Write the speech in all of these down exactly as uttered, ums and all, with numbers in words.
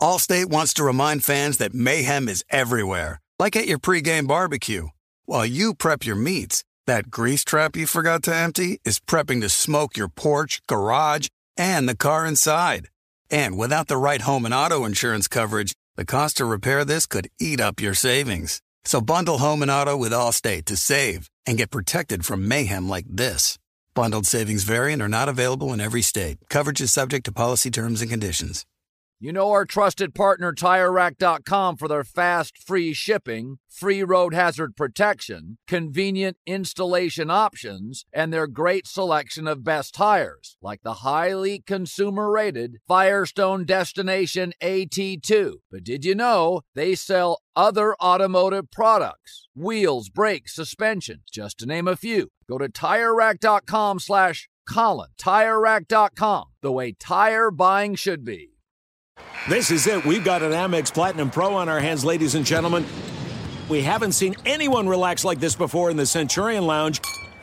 Allstate wants to remind fans that mayhem is everywhere, like at your pregame barbecue. While you prep your meats, that grease trap you forgot to empty is prepping to smoke your porch, garage, and the car inside. And without the right home and auto insurance coverage, the cost to repair this could eat up your savings. So bundle home and auto with Allstate to save and get protected from mayhem like this. Bundled savings vary and are not available in every state. Coverage is subject to policy terms and conditions. You know our trusted partner Tire Rack dot com for their fast, free shipping, free road hazard protection, convenient installation options, and their great selection of best tires, like the highly consumer-rated Firestone Destination A T two. But did you know they sell other automotive products? Wheels, brakes, suspension, just to name a few. Go to Tire Rack dot com slash Colin. Tire Rack dot com, the way tire buying should be. This is it. We've got an Amex Platinum Pro on our hands, ladies and gentlemen. We haven't seen anyone relax like this before in the Centurion Lounge.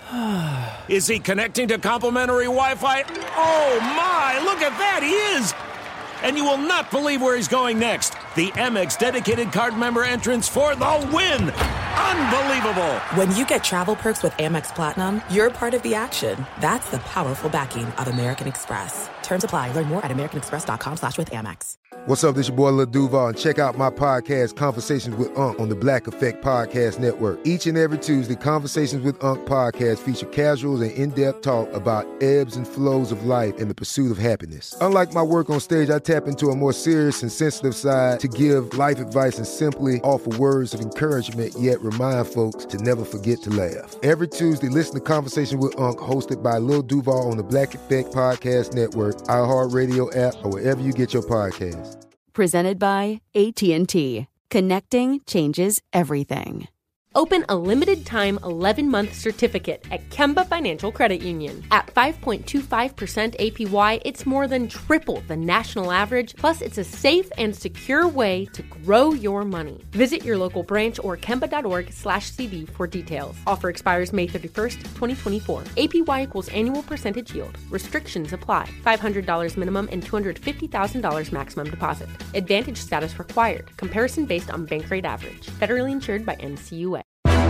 Is he connecting to complimentary Wi-Fi? Oh, my. Look at that. He is. And you will not believe where he's going next. The Amex dedicated card member entrance for the win. Unbelievable. When you get travel perks with Amex Platinum, you're part of the action. That's the powerful backing of American Express. Terms apply. Learn more at americanexpress.com slash with Amex. What's up? This your boy Lil Duval, and check out my podcast, Conversations with Unc, on the Black Effect Podcast Network. Each and every Tuesday, Conversations with Unc podcast feature casuals and in-depth talk about ebbs and flows of life and the pursuit of happiness. Unlike my work on stage, I tap into a more serious and sensitive side to give life advice and simply offer words of encouragement, yet remind folks to never forget to laugh. Every Tuesday, listen to Conversation with Unc, hosted by Lil Duval on the Black Effect Podcast Network, iHeartRadio app, or wherever you get your podcasts. Presented by A T and T. Connecting changes everything. Open a limited-time eleven-month certificate at Kemba Financial Credit Union. At five point two five percent A P Y, it's more than triple the national average, plus it's a safe and secure way to grow your money. Visit your local branch or kemba.org slash CD for details. Offer expires May thirty-first, twenty twenty-four. A P Y equals annual percentage yield. Restrictions apply. five hundred dollars minimum and two hundred fifty thousand dollars maximum deposit. Advantage status required. Comparison based on bank rate average. Federally insured by N C U A.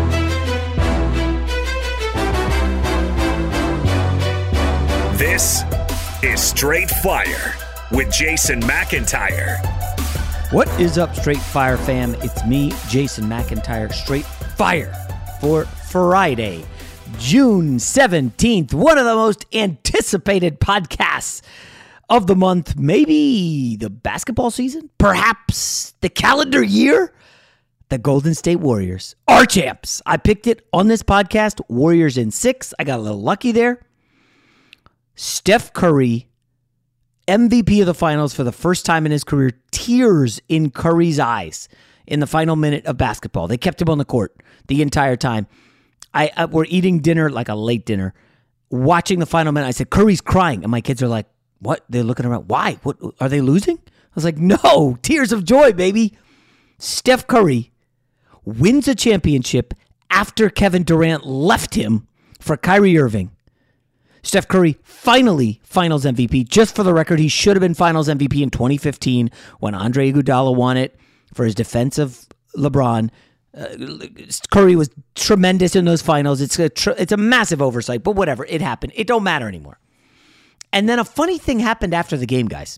This is Straight Fire with Jason McIntyre. What is up, Straight Fire fam? It's me, Jason McIntyre, Straight Fire for Friday, June seventeenth, one of the most anticipated podcasts of the month, maybe the basketball season, perhaps the calendar year. The Golden State Warriors are champs. I picked it on this podcast, Warriors in six. I got a little lucky there. Steph Curry, M V P of the finals for the first time in his career, tears in Curry's eyes in the final minute of basketball. They kept him on the court the entire time. I, I We're eating dinner, like a late dinner, watching the final minute. I said, Curry's crying. And my kids are like, what? They're looking around. Why? What? Are they losing? I was like, no, tears of joy, baby. Steph Curry wins a championship after Kevin Durant left him for Kyrie Irving. Steph Curry finally finals M V P. Just for the record, he should have been finals M V P in twenty fifteen when Andre Iguodala won it for his defense of LeBron. Uh, Curry was tremendous in those finals. It's a tr- it's a massive oversight, but whatever. It happened. It don't matter anymore. And then a funny thing happened after the game, guys.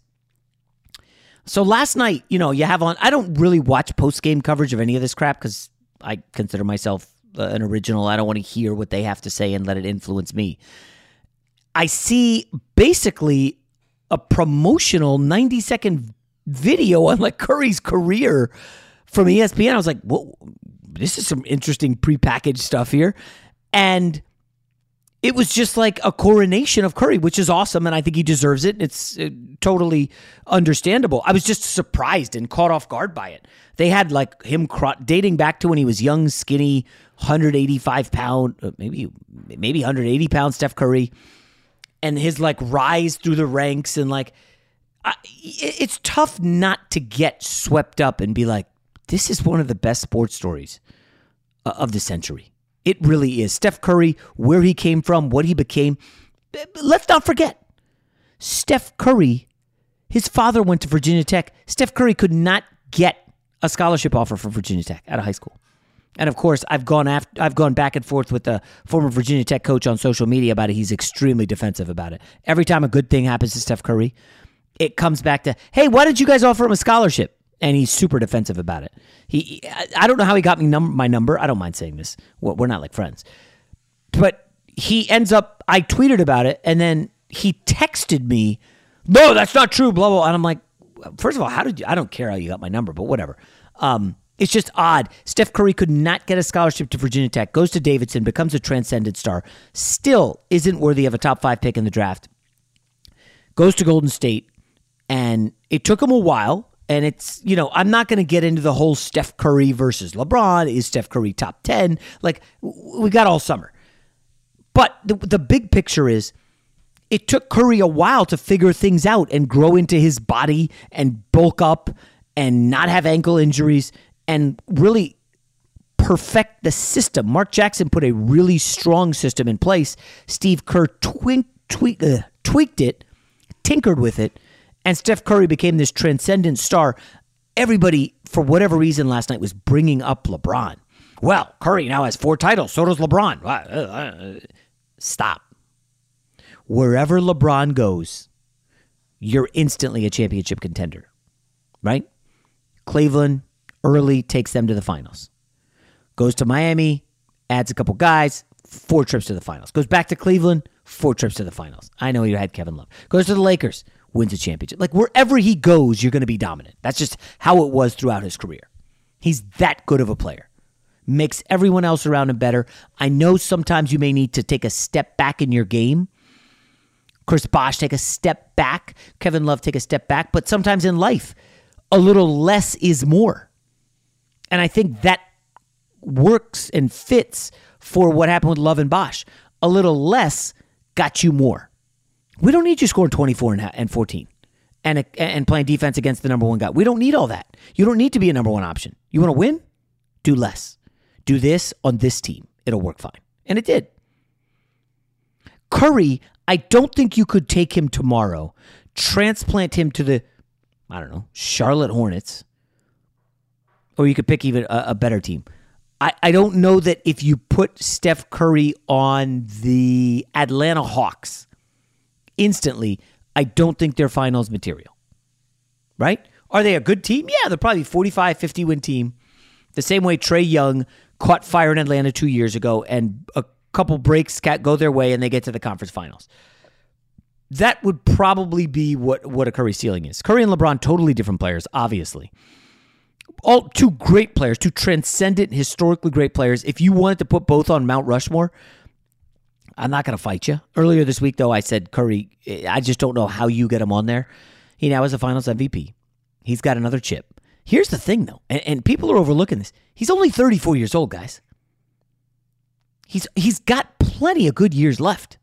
So last night, you know, you have on, I don't really watch post-game coverage of any of this crap because I consider myself uh, an original. I don't want to hear what they have to say and let it influence me. I see basically a promotional ninety-second video on like Curry's career from E S P N. I was like, whoa, this is some interesting prepackaged stuff here. And it was just like a coronation of Curry, which is awesome, and I think he deserves it. It's uh, totally understandable. I was just surprised and caught off guard by it. They had like him cro- dating back to when he was young, skinny, one hundred eighty-five pound, maybe maybe one hundred eighty pound Steph Curry, and his like rise through the ranks. And like, I, it's tough not to get swept up and be like, this is one of the best sports stories of the century. It really is. Steph Curry, where he came from, what he became. Let's not forget, Steph Curry His father went to Virginia Tech. Steph Curry could not get a scholarship offer from Virginia Tech out of high school. And of course, I've gone after, I've gone back and forth with the former Virginia Tech coach on social media about it. He's extremely defensive about it. Every time a good thing happens to Steph Curry, it comes back to, hey, why did you guys offer him a scholarship? And he's super defensive about it. He, I don't know how he got me num- my number. I don't mind saying this. We're not like friends. But he ends up, I tweeted about it, and then he texted me, no, that's not true, blah, blah. And I'm like, first of all, how did you, I don't care how you got my number, but whatever. Um, it's just odd. Steph Curry could not get a scholarship to Virginia Tech, goes to Davidson, becomes a transcendent star, still isn't worthy of a top five pick in the draft, goes to Golden State, and it took him a while. And it's, you know, I'm not going to get into the whole Steph Curry versus LeBron. Is Steph Curry top ten? Like, we got all summer. But the, the big picture is it took Curry a while to figure things out and grow into his body and bulk up and not have ankle injuries and really perfect the system. Mark Jackson put a really strong system in place. Steve Kerr twink, tweak, uh, tweaked it, tinkered with it, and Steph Curry became this transcendent star. Everybody, for whatever reason last night, was bringing up LeBron. Well, Curry now has four titles. So does LeBron. Stop. Wherever LeBron goes, you're instantly a championship contender, right? Cleveland early takes them to the finals. Goes to Miami, adds a couple guys, four trips to the finals. Goes back to Cleveland, four trips to the finals. I know you had Kevin Love. Goes to the Lakers, wins a championship. Like, wherever he goes, you're going to be dominant. That's just how it was throughout his career. He's that good of a player. Makes everyone else around him better. I know sometimes you may need to take a step back in your game. Chris Bosh take a step back. Kevin Love take a step back. But sometimes in life, a little less is more. And I think that works and fits for what happened with Love and Bosh. A little less got you more. We don't need you scoring twenty-four and fourteen and, and playing defense against the number one guy. We don't need all that. You don't need to be a number one option. You want to win? Do less. Do this on this team. It'll work fine. And it did. Curry, I don't think you could take him tomorrow, transplant him to the, I don't know, Charlotte Hornets, or you could pick even a, a better team. I, I don't know that if you put Steph Curry on the Atlanta Hawks instantly, I don't think they're finals material. Right? Are they a good team? Yeah, they're probably forty-five, fifty win team. The same way Trae Young caught fire in Atlanta two years ago, and a couple breaks go their way and they get to the conference finals. That would probably be what, what a Curry ceiling is. Curry and LeBron, totally different players, obviously. All two great players, two transcendent, historically great players. If you wanted to put both on Mount Rushmore, I'm not going to fight you. Earlier this week, though, I said, Curry, I just don't know how you get him on there. He now is a finals M V P. He's got another chip. Here's the thing, though, and, and people are overlooking this. He's only thirty-four years old, guys. He's He's got plenty of good years left.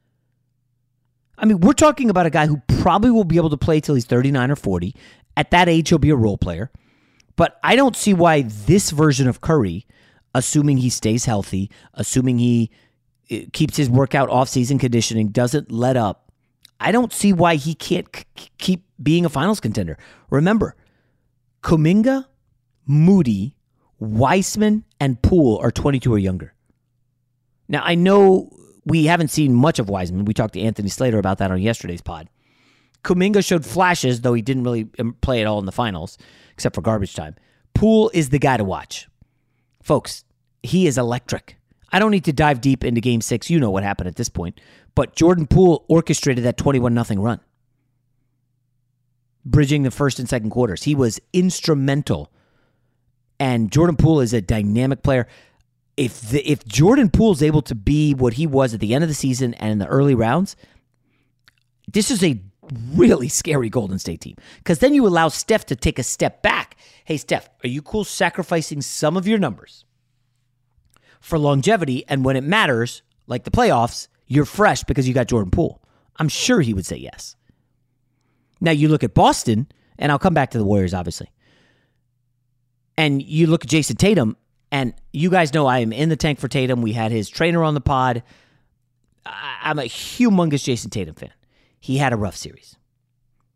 I mean, we're talking about a guy who probably will be able to play till he's thirty-nine or forty. At that age, he'll be a role player. But I don't see why this version of Curry, assuming he stays healthy, assuming he keeps his workout off-season conditioning, doesn't let up, I don't see why he can't c- keep being a finals contender. Remember, Kuminga, Moody, Weissman, and Poole are twenty-two or younger. Now, I know we haven't seen much of Wiseman. We talked to Anthony Slater about that on yesterday's pod. Kuminga showed flashes, though he didn't really play at all in the finals, except for garbage time. Poole is the guy to watch. Folks, he is electric. I don't need to dive deep into Game six. You know what happened at this point. But Jordan Poole orchestrated that twenty-one nothing run, bridging the first and second quarters. He was instrumental. And Jordan Poole is a dynamic player. If the, if Jordan Poole is able to be what he was at the end of the season and in the early rounds, this is a really scary Golden State team. Because then you allow Steph to take a step back. Hey, Steph, are you cool sacrificing some of your numbers for longevity? And when it matters, like the playoffs, you're fresh because you got Jordan Poole. I'm sure he would say yes. Now you look at Boston, and I'll come back to the Warriors, obviously. And you look at Jason Tatum, and you guys know I am in the tank for Tatum. We had his trainer on the pod. I'm a humongous Jason Tatum fan. He had a rough series.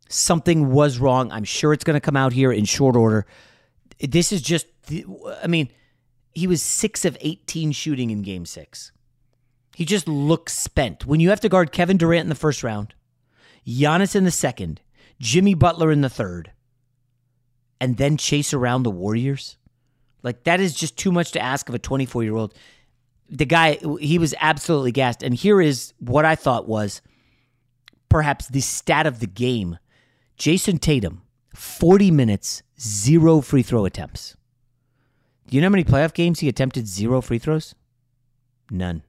Something was wrong. I'm sure it's going to come out here in short order. This is just, I mean, he was six of eighteen shooting in game six. He just looks spent. When you have to guard Kevin Durant in the first round, Giannis in the second, Jimmy Butler in the third, and then chase around the Warriors, like that is just too much to ask of a twenty-four-year-old. The guy, he was absolutely gassed. And here is what I thought was perhaps the stat of the game. Jason Tatum, forty minutes, zero free throw attempts. Do you know how many playoff games he attempted zero free throws? None.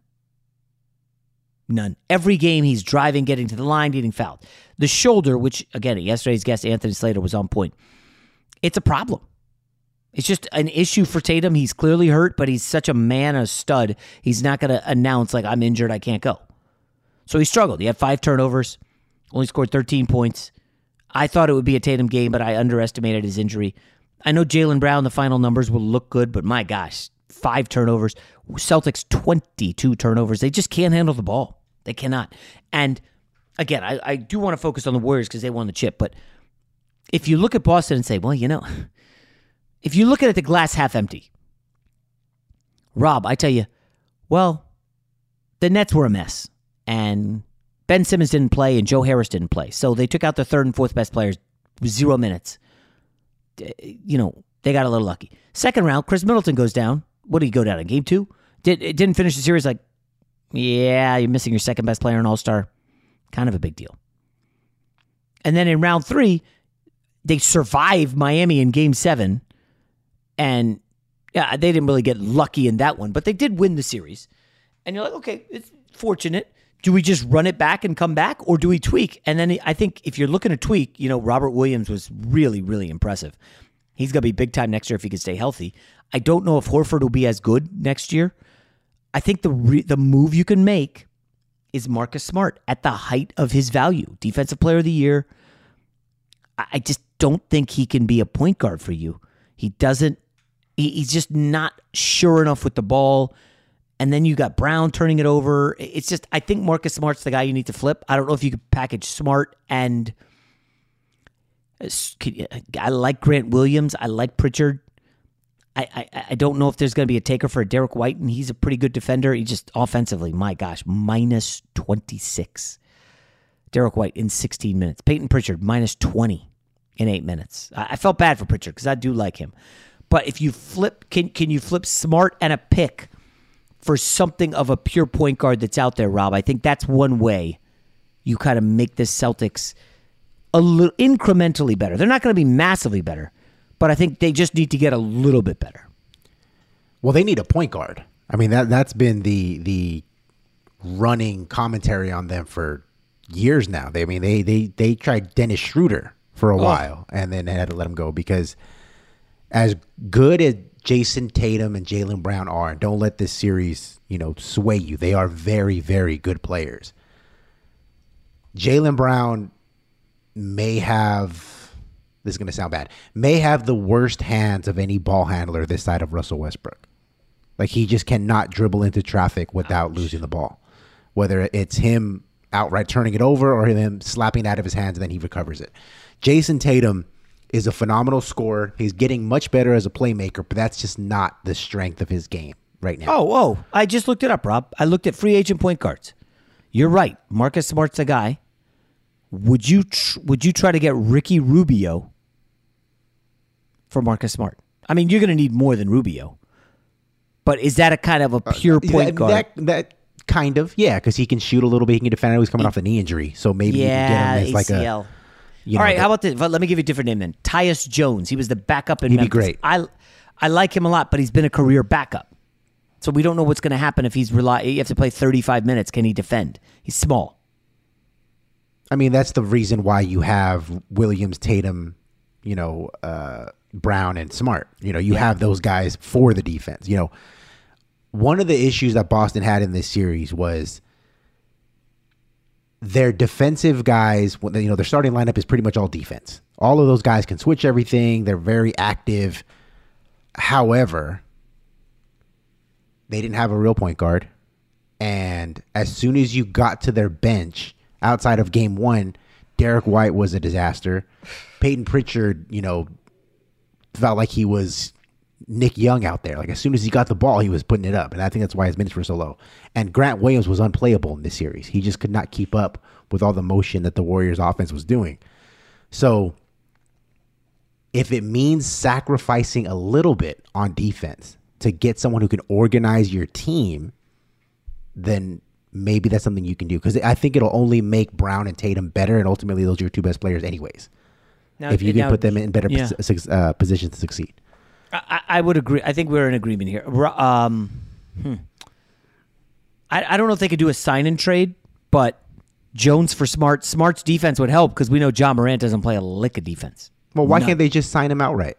None. Every game he's driving, getting to the line, getting fouled. The shoulder, which, again, yesterday's guest Anthony Slater was on point. It's a problem. It's just an issue for Tatum. He's clearly hurt, but he's such a man, a stud. He's not going to announce, like, I'm injured, I can't go. So he struggled. He had five turnovers, only scored thirteen points. I thought it would be a Tatum game, but I underestimated his injury. I know Jaylen Brown, the final numbers will look good, but my gosh, five turnovers. Celtics, twenty-two turnovers. They just can't handle the ball. They cannot. And again, I, I do want to focus on the Warriors because they won the chip, but if you look at Boston and say, well, you know, if you look at it, the glass half empty, Rob, I tell you, well, the Nets were a mess, and Ben Simmons didn't play, and Joe Harris didn't play. So they took out their third and fourth best players, zero minutes. You know, they got a little lucky. Second round, Chris Middleton goes down. What did he go down in game two? Did it didn't finish the series like, yeah, you're missing your second best player in All-Star. Kind of a big deal. And then in round three, they survived Miami in game seven. And yeah, they didn't really get lucky in that one, but they did win the series. And you're like, okay, it's fortunate. Do we just run it back and come back, or do we tweak? And then I think if you're looking to tweak, you know, Robert Williams was really, really impressive. He's going to be big time next year if he can stay healthy. I don't know if Horford will be as good next year. I think the re- the move you can make is Marcus Smart at the height of his value. Defensive player of the year. I just don't think he can be a point guard for you. He doesn't, he, he's just not sure enough with the ball. And then you got Brown turning it over. It's just, I think Marcus Smart's the guy you need to flip. I don't know if you could package Smart and I like Grant Williams. I like Pritchard. I, I, I don't know if there's going to be a taker for Derek White, and he's a pretty good defender. He just offensively, my gosh, minus twenty-six. Derek White in sixteen minutes. Peyton Pritchard, minus twenty in eight minutes. I, I felt bad for Pritchard because I do like him. But if you flip, can can you flip Smart and a pick for something of a pure point guard that's out there, Rob? I think that's one way you kind of make the Celtics a little incrementally better. They're not going to be massively better, but I think they just need to get a little bit better. Well, they need a point guard. I mean, that that's been the the running commentary on them for years now. They I mean they they they tried Dennis Schroeder for a oh. while and then they had to let him go because as good as Jason Tatum and Jaylen Brown are, don't let this series, you know, sway you. They are very, very good players. Jaylen Brown may have, this is going to sound bad, may have the worst hands of any ball handler this side of Russell Westbrook. Like, he just cannot dribble into traffic without Ouch. losing the ball. Whether it's him outright turning it over or him slapping it out of his hands and then he recovers it. Jason Tatum is a phenomenal scorer. He's getting much better as a playmaker, but that's just not the strength of his game right now. Oh, oh, I just looked it up, Rob. I looked at free agent point guards. You're right. Marcus Smart's the guy. Would you tr- would you try to get Ricky Rubio for Marcus Smart? I mean, you're going to need more than Rubio. But is that a kind of a pure uh, point that, guard? That, that kind of, yeah, because he can shoot a little bit. He can defend. He's coming off a knee injury, so maybe yeah, you can get him as A C L. like a... You know, All right, the, how about this? Let me give you a different name then. Tyus Jones. He was the backup in he'd Memphis. Be great. I I like him a lot, but he's been a career backup. So we don't know what's going to happen if he's rely. You have to play thirty-five minutes. Can he defend? He's small. I mean, that's the reason why you have Williams, Tatum, you know, uh, Brown, and Smart. You know, you yeah. have those guys for the defense. You know, one of the issues that Boston had in this series was their defensive guys. You know, their starting lineup is pretty much all defense. All of those guys can switch everything. They're very active. However, they didn't have a real point guard. And as soon as you got to their bench, outside of game one, Derek White was a disaster. Peyton Pritchard, you know, felt like he was Nick Young out there. Like as soon as he got the ball, he was putting it up. And I think that's why his minutes were so low. And Grant Williams was unplayable in this series. He just could not keep up with all the motion that the Warriors offense was doing. So if it means sacrificing a little bit on defense to get someone who can organize your team, then maybe that's something you can do. Because I think it'll only make Brown and Tatum better, and ultimately those are your two best players anyways. Now, if you can now, put them in better yeah. pos- uh, positions to succeed. I, I would agree. I think we're in agreement here. Um, hmm. I, I don't know if they could do a sign-and trade, but Jones for Smart. Smart's defense would help because we know John Morant doesn't play a lick of defense. Well, why None. can't they just sign him outright?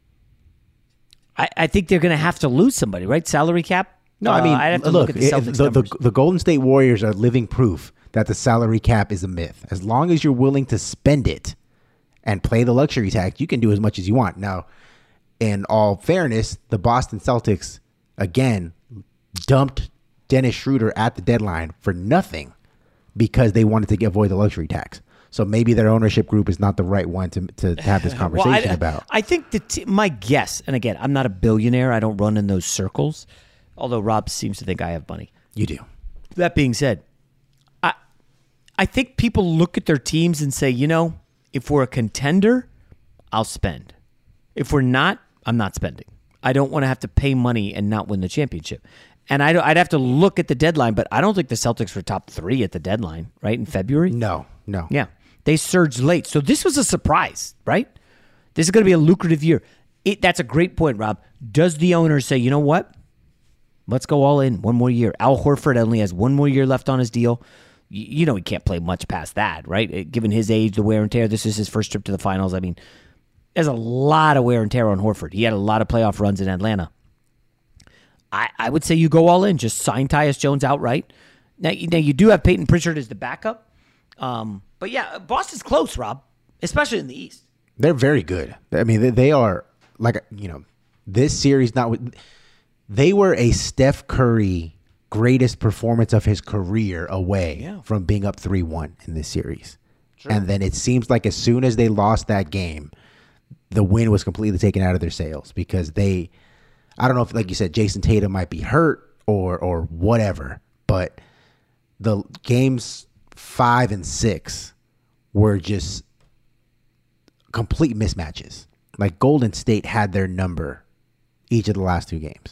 I, I think they're going to have to lose somebody, right? Salary cap? No, I mean, uh, I'd have to look, look at the, Celtics the, the, the Golden State Warriors are living proof that the salary cap is a myth. As long as you're willing to spend it and play the luxury tax, you can do as much as you want. Now, in all fairness, the Boston Celtics, again, dumped Dennis Schroeder at the deadline for nothing because they wanted to avoid the luxury tax. So maybe their ownership group is not the right one to to, to have this conversation well, I, about. I think the t- my guess, and again, I'm not a billionaire. I don't run in those circles, although Rob seems to think I have money. You do. That being said, I I think people look at their teams and say, you know, if we're a contender, I'll spend. If we're not, I'm not spending. I don't want to have to pay money and not win the championship. And I'd, I'd have to look at the deadline, but I don't think the Celtics were top three at the deadline, right, in February? No, no. Yeah. They surged late. So this was a surprise, right? This is going to be a lucrative year. It, that's a great point, Rob. Does the owner say, you know what? Let's go all in one more year. Al Horford only has one more year left on his deal. You, you know he can't play much past that, right? Given his age, the wear and tear, this is his first trip to the finals. I mean, there's a lot of wear and tear on Horford. He had a lot of playoff runs in Atlanta. I, I would say you go all in. Just sign Tyus Jones outright. Now, now you do have Peyton Pritchard as the backup. Um, but yeah, Boston's close, Rob, especially in the East. They're very good. I mean, they, they are, like, you know, this series, not with, they were a Steph Curry greatest performance of his career away yeah. from being up three one in this series. True. And then it seems like as soon as they lost that game, the win was completely taken out of their sails because they, I don't know if, like you said, Jason Tatum might be hurt or or whatever, but the games five and six were just complete mismatches. Like Golden State had their number each of the last two games.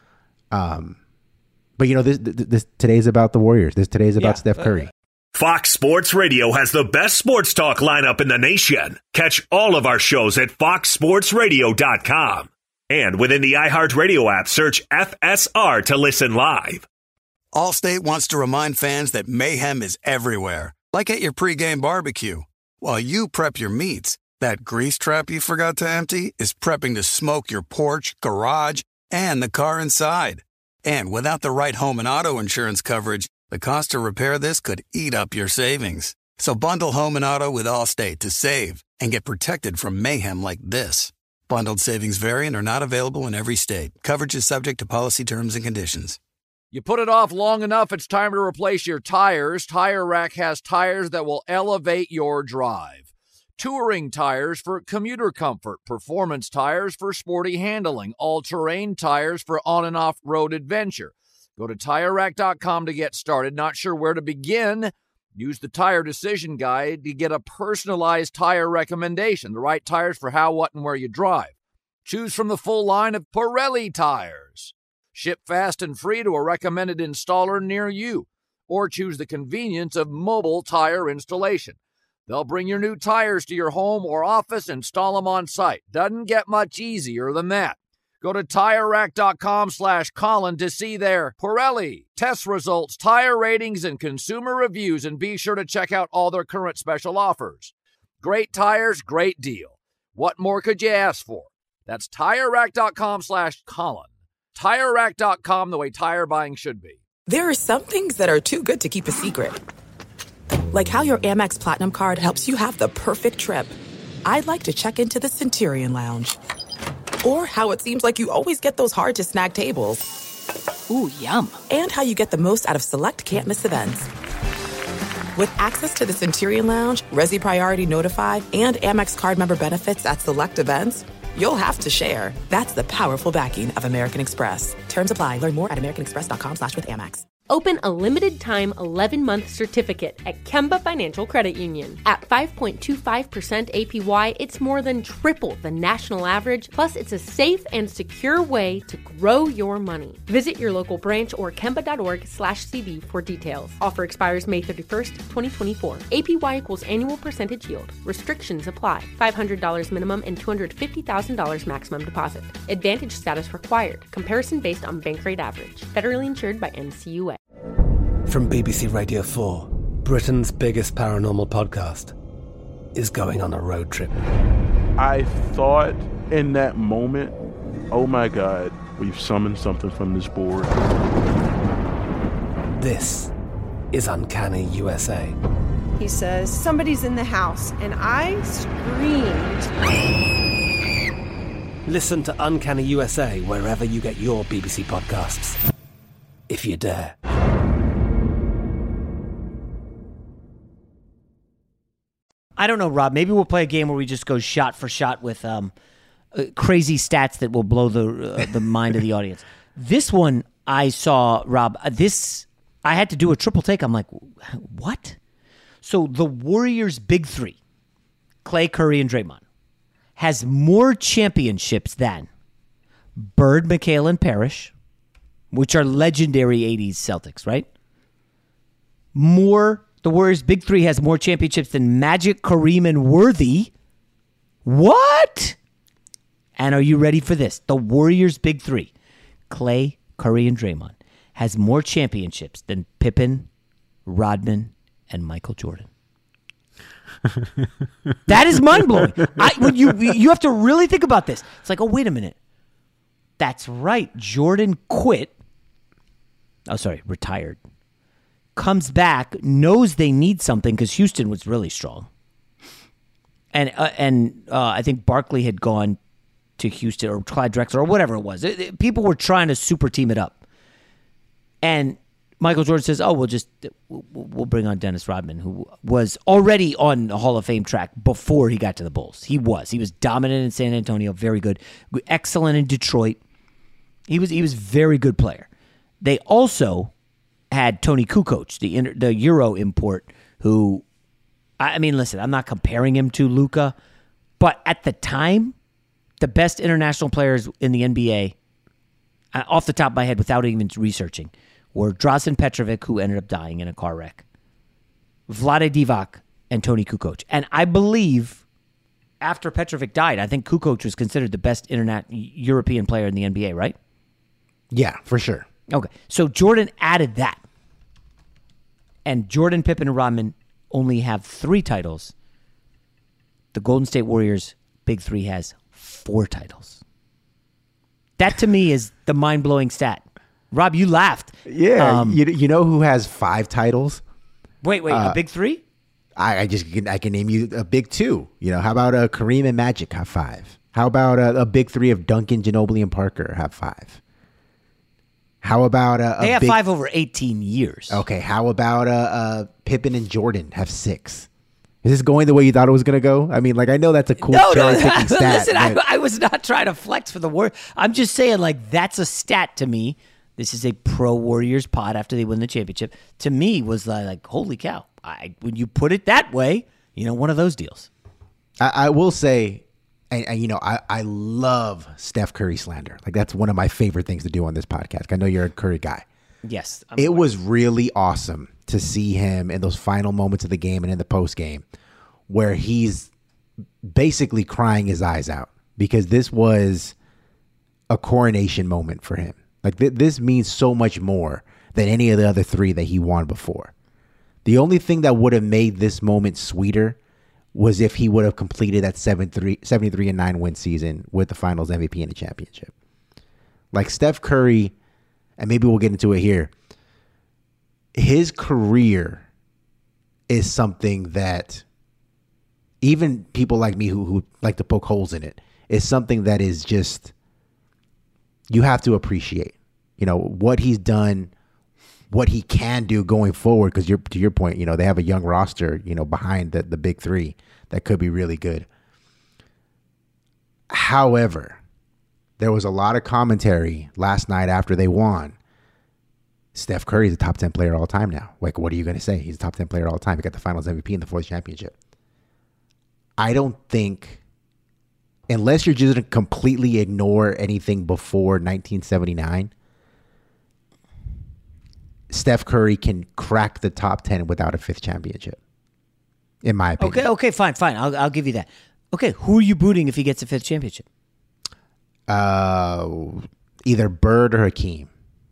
Um, but you know, this, this today's about the Warriors. This today's about yeah. Steph Curry. Fox Sports Radio has the best sports talk lineup in the nation. Catch all of our shows at fox sports radio dot com. And within the iHeartRadio app, search F S R to listen live. Allstate wants to remind fans that mayhem is everywhere, like at your pregame barbecue. While you prep your meats, that grease trap you forgot to empty is prepping to smoke your porch, garage, and the car inside. And without the right home and auto insurance coverage, the cost to repair this could eat up your savings. So bundle home and auto with Allstate to save and get protected from mayhem like this. Bundled savings vary and are not available in every state. Coverage is subject to policy terms and conditions. You put it off long enough, it's time to replace your tires. Tire Rack has tires that will elevate your drive. Touring tires for commuter comfort, performance tires for sporty handling, all-terrain tires for on- and off-road adventure. Go to tire rack dot com to get started. Not sure where to begin? Use the Tire Decision Guide to get a personalized tire recommendation, the right tires for how, what, and where you drive. Choose from the full line of Pirelli tires. Ship fast and free to a recommended installer near you. Or choose the convenience of mobile tire installation. They'll bring your new tires to your home or office and install them on site. Doesn't get much easier than that. Go to tire rack dot com slash Colin to see their Pirelli test results, tire ratings, and consumer reviews, and be sure to check out all their current special offers. Great tires, great deal. What more could you ask for? That's tire rack dot com slash Colin. tire rack dot com, the way tire buying should be. There are some things that are too good to keep a secret. Like how your Amex Platinum card helps you have the perfect trip. I'd like to check into the Centurion Lounge. Or how it seems like you always get those hard-to-snag tables. Ooh, yum. And how you get the most out of select can't-miss events. With access to the Centurion Lounge, Resi Priority Notified, and Amex card member benefits at select events, you'll have to share. That's the powerful backing of American Express. Terms apply. Learn more at americanexpress.com slash with Amex. Open a limited-time eleven-month certificate at Kemba Financial Credit Union. At five point two five percent A P Y, it's more than triple the national average, plus it's a safe and secure way to grow your money. Visit your local branch or kemba.org slash CD for details. Offer expires May thirty-first, twenty twenty-four. A P Y equals annual percentage yield. Restrictions apply. five hundred dollars minimum and two hundred fifty thousand dollars maximum deposit. Advantage status required. Comparison based on bank rate average. Federally insured by N C U A. From B B C Radio four, Britain's biggest paranormal podcast is going on a road trip. I thought in that moment, oh my God, we've summoned something from this board. This is Uncanny U S A. He says, somebody's in the house, and I screamed. Listen to Uncanny U S A wherever you get your B B C podcasts, if you dare. I don't know, Rob. Maybe we'll play a game where we just go shot for shot with um, uh, crazy stats that will blow the uh, the mind of the audience. This one I saw, Rob. Uh, this I had to do a triple take. I'm like, what? So the Warriors' big three, Clay, Curry, and Draymond, has more championships than Bird, McHale, and Parrish, which are legendary eighties Celtics, right? More. The Warriors' big three has more championships than Magic, Kareem, and Worthy. What? And are you ready for this? The Warriors' big three, Clay, Curry, and Draymond, has more championships than Pippen, Rodman, and Michael Jordan. That is mind-blowing. I, when you, you have to really think about this. It's like, oh, wait a minute. That's right. Jordan quit. Oh, sorry, retired. Comes back, knows they need something because Houston was really strong. And uh, and uh, I think Barkley had gone to Houston, or Clyde Drexler, or whatever it was. It, it, people were trying to super team it up. And Michael Jordan says, oh, we'll just we'll, we'll bring on Dennis Rodman, who was already on the Hall of Fame track before he got to the Bulls. He was. He was dominant in San Antonio, very good. Excellent in Detroit. He was he was a very good player. They also had Tony Kukoc, the inter, the Euro import, who, I mean, listen, I'm not comparing him to Luka, but at the time, the best international players in the N B A, uh, off the top of my head, without even researching, were Drazen Petrovic, who ended up dying in a car wreck, Vlade Divac, and Tony Kukoc. And I believe after Petrovic died, I think Kukoc was considered the best internet European player in the N B A, right? Yeah, for sure. Okay, so Jordan added that. And Jordan, Pippen, and Rodman only have three titles. The Golden State Warriors' big three has four titles. That, to me, is the mind-blowing stat. Rob, you laughed. Yeah, um, you, you know who has five titles? Wait, wait, uh, a big three? I, I just I can name you a big two. You know, how about uh, Kareem and Magic have five? How about uh, a big three of Duncan, Ginobili, and Parker have five? How about a, a they have big, five over eighteen years? Okay. How about uh, uh, Pippen and Jordan have six? Is this going the way you thought it was going to go? I mean, like, I know that's a cool no, cherry no, picking stat. Listen, but... I, I was not trying to flex for the word. I'm just saying, like, that's a stat to me. This is a pro Warriors pod after they win the championship. To me, was like, like holy cow! I, when you put it that way, you know, one of those deals. I, I will say. And, and, you know, I, I love Steph Curry slander. Like, that's one of my favorite things to do on this podcast. I know you're a Curry guy. Yes. I'm it aware. was really awesome to see him in those final moments of the game and in the post game where he's basically crying his eyes out because this was a coronation moment for him. Like, th- this means so much more than any of the other three that he won before. The only thing that would have made this moment sweeter was if he would have completed that seventy-three and nine win season with the Finals M V P and a championship. Like Steph Curry, and maybe we'll get into it here, his career is something that even people like me who, who like to poke holes in it, is something that is just, you have to appreciate. You know, what he's done, what he can do going forward, because you're to your point, you know, they have a young roster, you know, behind the, the big three that could be really good. However, there was a lot of commentary last night after they won. Steph Curry is a top ten player all time now. Like, what are you going to say? He's a top ten player all time. He got the Finals M V P and the fourth championship. I don't think, unless you're just going to completely ignore anything before nineteen seventy-nine, Steph Curry can crack the top ten without a fifth championship, in my opinion. Okay, okay, fine, fine. I'll I'll give you that. Okay, who are you booting if he gets a fifth championship? Uh, either Bird or Hakeem.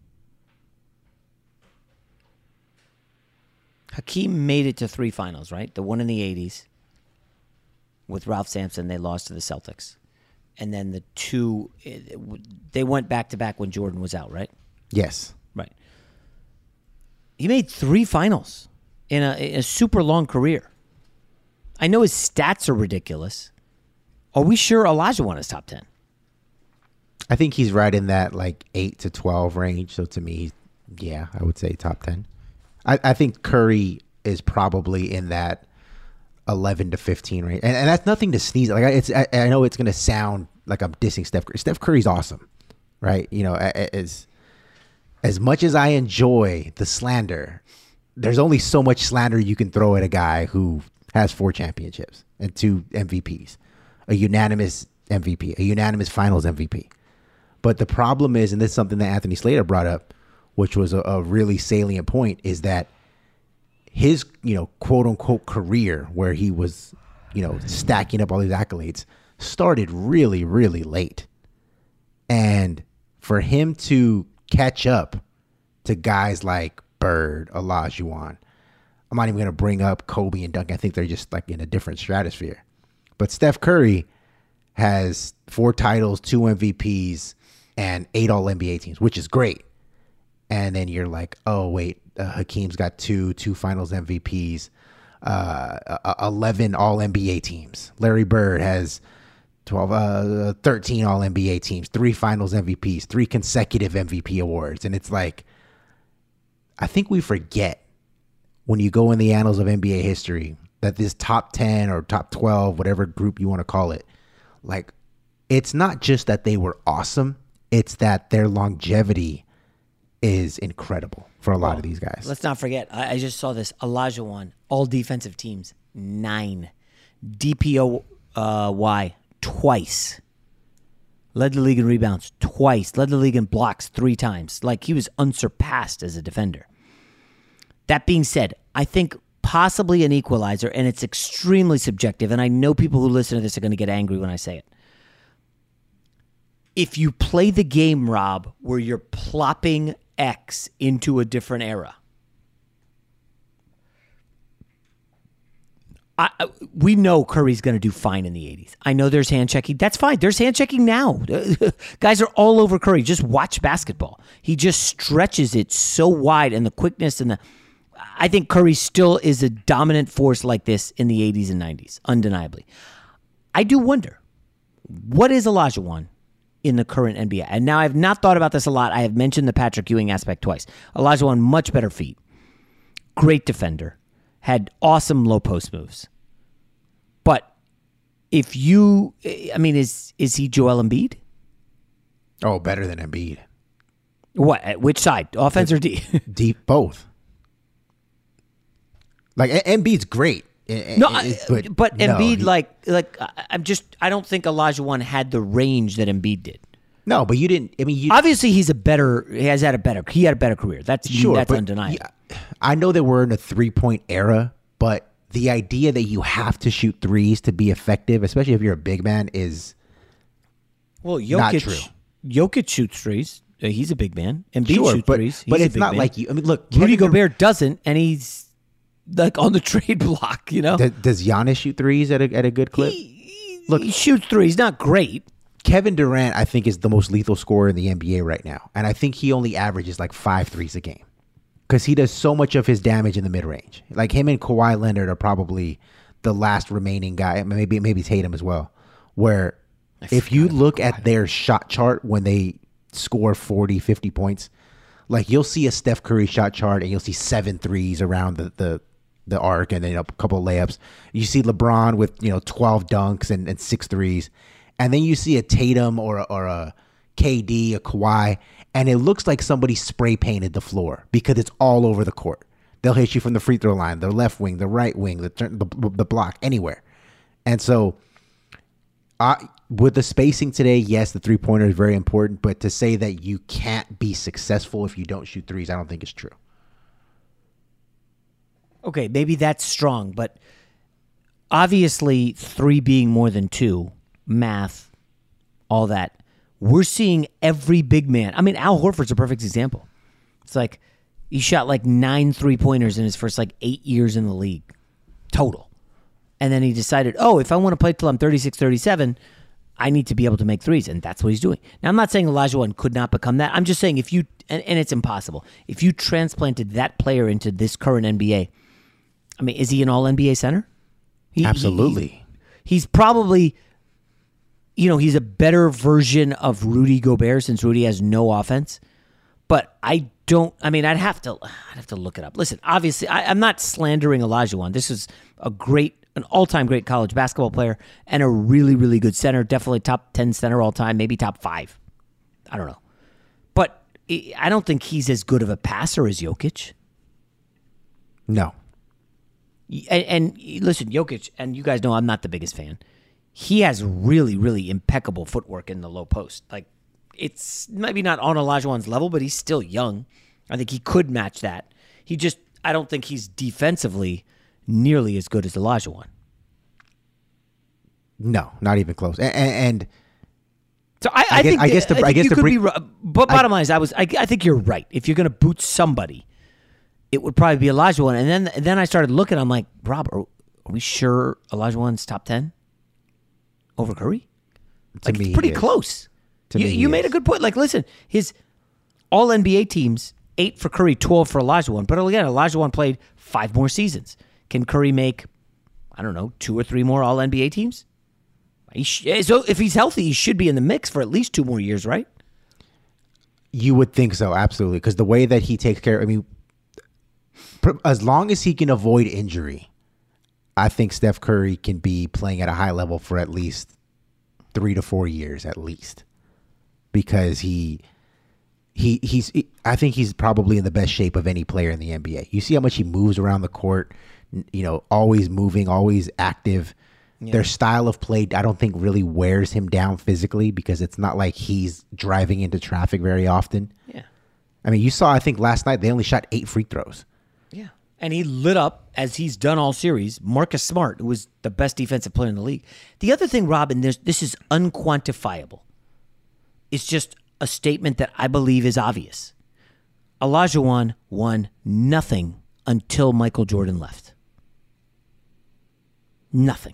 Hakeem made it to three finals, right? The one in the eighties with Ralph Sampson, they lost to the Celtics. And then the two, they went back-to-back when Jordan was out, right? Yes. Right. He made three finals in a, in a super long career. I know his stats are ridiculous. Are we sure Olajuwon is top ten? I think he's right in that like eight to twelve range. So to me, yeah, I would say top ten. I, I think Curry is probably in that eleven to fifteen range. And, and that's nothing to sneeze at. Like, it's, I, I know it's going to sound like I'm dissing Steph Curry. Steph Curry's awesome, right? You know, as, as much as I enjoy the slander, there's only so much slander you can throw at a guy who has four championships and two M V Ps, a unanimous M V P, a unanimous finals M V P. But the problem is, and this is something that Anthony Slater brought up, which was a, a really salient point, is that his, you know, quote unquote career where he was, you know, stacking up all these accolades started really, really late. And for him to catch up to guys like Bird, Olajuwon, I'm not even going to bring up Kobe and Duncan. I think they're just like in a different stratosphere. But Steph Curry has four titles, two M V Ps, and eight All N B A teams, which is great. And then you're like, oh, wait, uh, Hakeem's got two, two Finals M V Ps, uh, uh, eleven All N B A teams. Larry Bird has twelve, uh, thirteen All N B A teams, three Finals M V Ps, three consecutive M V P awards. And it's like, I think we forget when you go in the annals of N B A history that this top ten or top twelve, whatever group you want to call it, like, it's not just that they were awesome. It's that their longevity is incredible for a lot well, of these guys. Let's not forget, I, I just saw this. Olajuwon, all defensive teams, nine. D P O Y, twice. Led the league in rebounds, twice. Led the league in blocks, three times. Like, he was unsurpassed as a defender. That being said, I think possibly an equalizer, and it's extremely subjective, and I know people who listen to this are going to get angry when I say it. If you play the game, Rob, where you're plopping X into a different era, I, we know Curry's going to do fine in the eighties. I know there's hand checking. That's fine. There's hand checking now. Guys are all over Curry. Just watch basketball. He just stretches it so wide, and the quickness and the... I think Curry still is a dominant force like this in the eighties and nineties, undeniably. I do wonder, what is Olajuwon in the current N B A? And now I've not thought about this a lot. I have mentioned the Patrick Ewing aspect twice. Olajuwon, much better feet. Great defender. Had awesome low post moves. But if you, I mean, is is he Joel Embiid? Oh, better than Embiid. What? At which side? Offense or D? Deep, both. Like, Embiid's great. No, but, but no, Embiid, he, like, like I'm just, I don't think Olajuwon had the range that Embiid did. No, but you didn't. I mean, you, obviously he's a better. He has had a better. He had a better career. That's sure. That's undeniable. Yeah, I know that we're in a three point era, but the idea that you have to shoot threes to be effective, especially if you're a big man, is well, Jokic, not true. Jokic shoots threes. He's a big man. Embiid sure, shoots but, threes. He's but it's not man. like you. I mean, look, Rudy Kevin Gobert doesn't, and he's like on the trade block, you know. Does, does Giannis shoot threes at a at a good clip? He, Look, he shoots threes, not great. Kevin Durant, I think, is the most lethal scorer in the N B A right now, and I think he only averages like five threes a game because he does so much of his damage in the mid range. Like, him and Kawhi Leonard are probably the last remaining guy. Maybe maybe Tatum as well. Where if you look at their shot chart when they score forty, fifty points, Like you'll see a Steph Curry shot chart and you'll see seven threes around the the, the arc and then a couple of layups. You see LeBron with, you know, twelve dunks and, and six threes. And then you see a Tatum or a, or a K D, a Kawhi, and it looks like somebody spray painted the floor because it's all over the court. They'll hit you from the free throw line, the left wing, the right wing, the the, the block, anywhere. And so I, with the spacing today, yes, the three-pointer is very important, but to say that you can't be successful if you don't shoot threes, I don't think is true. Okay, maybe that's strong, but obviously three being more than two, math, all that, we're seeing every big man. I mean, Al Horford's a perfect example. It's like he shot like nine three-pointers in his first like eight years in the league, total. And then he decided, oh, if I want to play till I'm thirty-six, thirty-seven, I need to be able to make threes, and that's what he's doing. Now, I'm not saying Olajuwon could not become that. I'm just saying if you, and, and it's impossible, if you transplanted that player into this current N B A, I mean, is he an all-N B A center? He, Absolutely. He, he's probably, you know, he's a better version of Rudy Gobert since Rudy has no offense. But I don't, I mean, I'd have to, I'd have to look it up. Listen, obviously, I, I'm not slandering Olajuwon. This is a great, an all-time great college basketball player and a really, really good center. Definitely top ten center all time, maybe top five. I don't know. But I don't think he's as good of a passer as Jokic. No. And, and listen, Jokic, and you guys know I'm not the biggest fan. He has really, really impeccable footwork in the low post. Like, it's maybe not on Olajuwon's level, but he's still young. I think he could match that. He just, I don't think he's defensively nearly as good as Olajuwon. No, not even close. And, and so I, I, I guess, think I guess the I, I guess you the could bring, be. But bottom I, line is, I was. I, I think you're right. If you're going to boot somebody, it would probably be Olajuwon. And then and then I started looking. I'm like, Rob, are, are we sure Olajuwon's top ten over Curry? To Like, me, it's pretty he is. close. To you me, you he made is. a good point. Like, listen, his all N B A teams, eight for Curry, twelve for Olajuwon. But again, Olajuwon played five more seasons. Can Curry make, I don't know, two or three more all N B A teams? He sh- so if he's healthy, he should be in the mix for at least two more years, right? You would think so, absolutely, because the way that he takes care, I mean, pr- as long as he can avoid injury, I think Steph Curry can be playing at a high level for at least three to four years, at least, because he he he's I think he's probably in the best shape of any player in the N B A. You see how much he moves around the court, you know, always moving, always active. Yeah. Their style of play, I don't think really wears him down physically because it's not like he's driving into traffic very often. Yeah. I mean, you saw, I think last night they only shot eight free throws. Yeah. And he lit up, as he's done all series, Marcus Smart, who was the best defensive player in the league. The other thing, Robin, this is unquantifiable. It's just a statement that I believe is obvious. Olajuwon won nothing until Michael Jordan left. Nothing.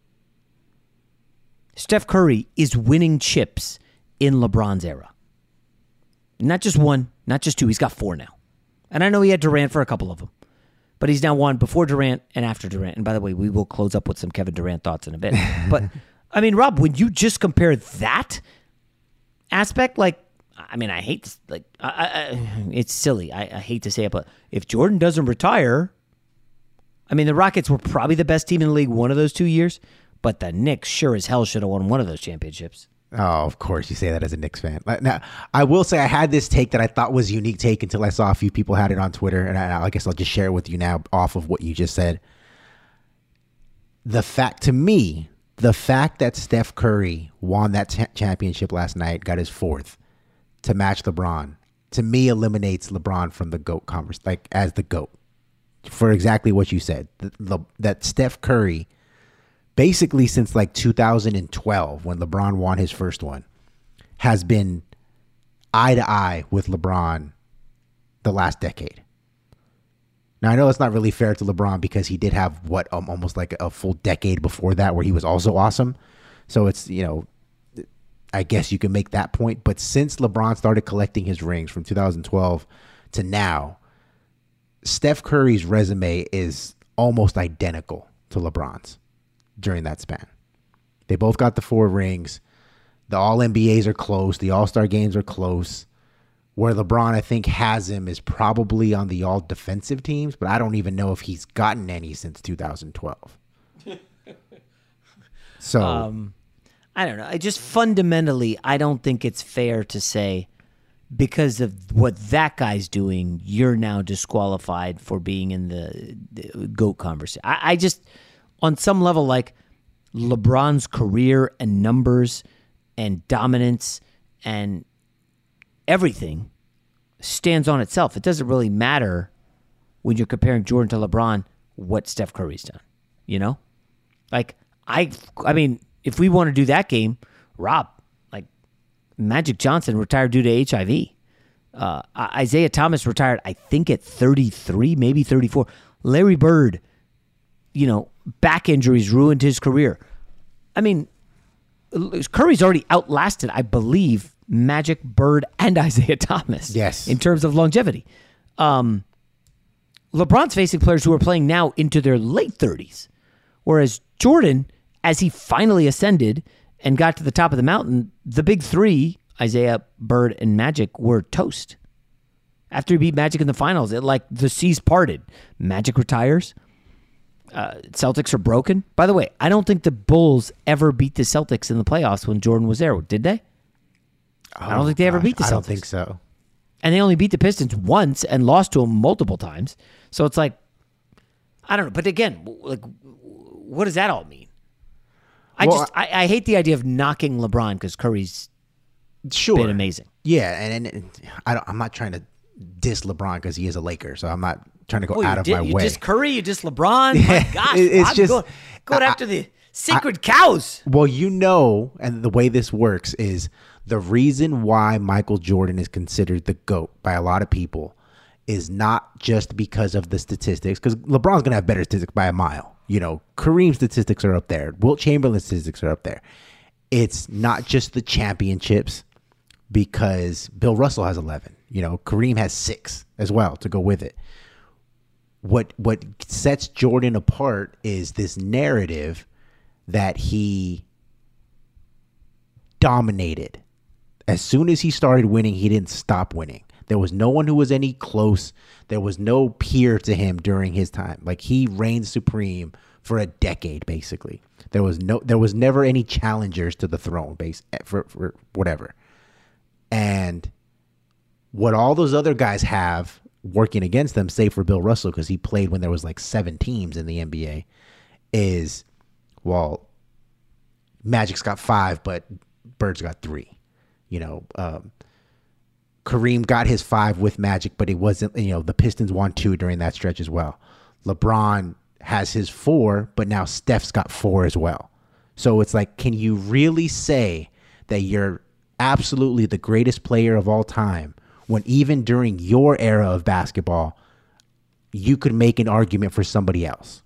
Steph Curry is winning chips in LeBron's era. Not just one, not just two. He's got four now. And I know he had Durant for a couple of them. But he's now won before Durant and after Durant. And by the way, we will close up with some Kevin Durant thoughts in a bit. But, I mean, Rob, when you just compare that aspect, like, I mean, I hate this. Like, I, I, it's silly. I, I hate to say it, but if Jordan doesn't retire, I mean, the Rockets were probably the best team in the league one of those two years. But the Knicks sure as hell should have won one of those championships. Oh, of course you say that as a Knicks fan. Now, I will say I had this take that I thought was a unique take until I saw a few people had it on Twitter, and I, I guess I'll just share it with you now off of what you just said. The fact, to me, the fact that Steph Curry won that t- championship last night, got his fourth, to match LeBron, to me eliminates LeBron from the GOAT conversation, like as the GOAT, for exactly what you said. The, the, that Steph Curry, basically since like two thousand twelve when LeBron won his first one, has been eye to eye with LeBron the last decade. Now, I know it's not really fair to LeBron because he did have what um, almost like a full decade before that where he was also awesome. So it's, you know, I guess you can make that point. But since LeBron started collecting his rings from two thousand twelve to now, Steph Curry's resume is almost identical to LeBron's during that span. They both got the four rings. The all N B As are close. The All-Star games are close. Where LeBron, I think, has him is probably on the all defensive teams, but I don't even know if he's gotten any since two thousand twelve. So, um, I don't know. I just fundamentally, I don't think it's fair to say because of what that guy's doing, you're now disqualified for being in the, the GOAT conversation. I, I just, on some level, like LeBron's career and numbers and dominance and everything stands on itself. It doesn't really matter when you're comparing Jordan to LeBron what Steph Curry's done. You know? Like, I I mean, if we want to do that game, Rob, like, Magic Johnson retired due to H I V. Uh, Isaiah Thomas retired, I think, at thirty-three, maybe thirty-four. Larry Bird, you know, back injuries ruined his career. I mean, Curry's already outlasted, I believe, Magic, Bird, and Isaiah Thomas. Yes. In terms of longevity. Um, LeBron's facing players who are playing now into their late thirties. Whereas Jordan, as he finally ascended and got to the top of the mountain, the big three, Isaiah, Bird, and Magic, were toast. After he beat Magic in the finals, it like the seas parted. Magic retires. Uh, Celtics are broken. By the way, I don't think the Bulls ever beat the Celtics in the playoffs when Jordan was there. Did they? Oh, I don't think they ever gosh, beat the Celtics. I don't think so. And they only beat the Pistons once and lost to them multiple times. So it's like, I don't know. But again, like, what does that all mean? I Well, just I, I hate the idea of knocking LeBron because Curry's sure. been amazing. Yeah, and, and I don't, I'm not trying to diss LeBron because he is a Laker, so I'm not trying to go Well, out of did, my you way. You just Curry, you just LeBron. My gosh, It- it's I'm just- going, going I- after the sacred I, cows. Well, you know, and the way this works is the reason why Michael Jordan is considered the GOAT by a lot of people is not just because of the statistics, because LeBron's going to have better statistics by a mile. You know, Kareem's statistics are up there. Wilt Chamberlain's statistics are up there. It's not just the championships, because Bill Russell has eleven. You know, Kareem has six as well to go with it. What what sets Jordan apart is this narrative that he dominated. As soon as he started winning, he didn't stop winning. There was no one who was any close. There was no peer to him during his time. Like, he reigned supreme for a decade, basically. There was no, there was never any challengers to the throne, base for, for whatever. And what all those other guys have working against them, save for Bill Russell, because he played when there was like seven teams in the N B A, is, well, Magic's got five, but Bird's got three. You know, um, Kareem got his five with Magic, but it wasn't, you know, the Pistons won two during that stretch as well. LeBron has his four, but now Steph's got four as well. So it's like, can you really say that you're absolutely the greatest player of all time when even during your era of basketball, you could make an argument for somebody else?